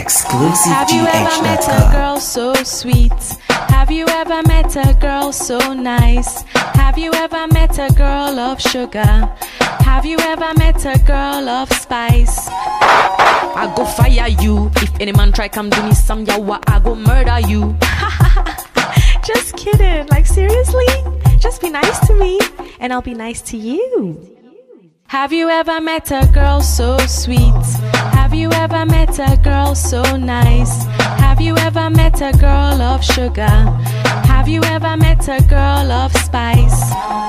Exclusive Have you ever met a girl so sweet? Have you ever met a girl so nice? Have you ever met a girl of sugar? Have you ever met a girl of spice? I go fire you. If any man try come do me some yawa, I go murder you. Just kidding. Like seriously? Just be nice to me and I'll be nice to you. Have you ever met a girl so sweet? Have you ever met a girl so nice? Have you ever met a girl of sugar? Have you ever met a girl of spice?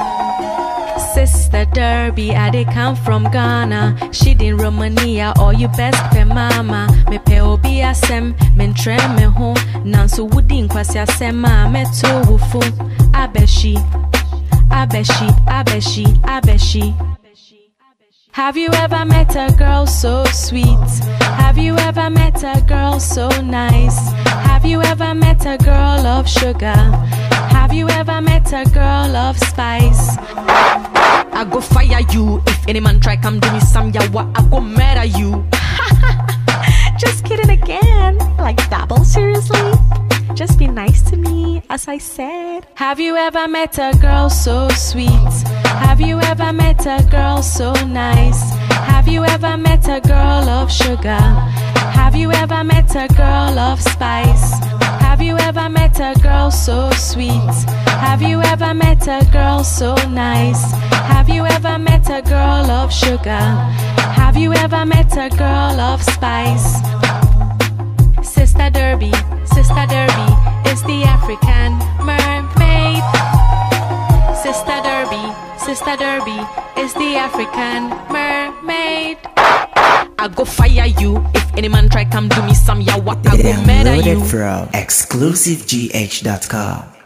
Sister Derby, I dey come from Ghana. She in Romania, or you best pe mama. Me pe obi asem, me ntre me ho. Nanso wudi nkwasi asema, me to wufu. Abeshi, abeshi, abeshi, abeshi. Have you ever met a girl so sweet? Have you ever met a girl so nice? Have you ever met a girl of sugar? Have you ever met a girl of spice? I go fire you. If any man try come do me some yawa, I go murder you. Just kidding again. Like double seriously? Just be nice to me, as I said. Have you ever met a girl so sweet? Have you ever met a girl so nice? Have you ever met a girl of sugar? Have you ever met a girl of spice? Have you ever met a girl so sweet? Have you ever met a girl so nice? Have you ever met a girl of sugar? Have you ever met a girl of spice? Sister Derby is the African mermaid. Sister Derby is the African mermaid. I go fire you. If any man try come do me some yawa, I go murder you. Downloaded from exclusivegh.com.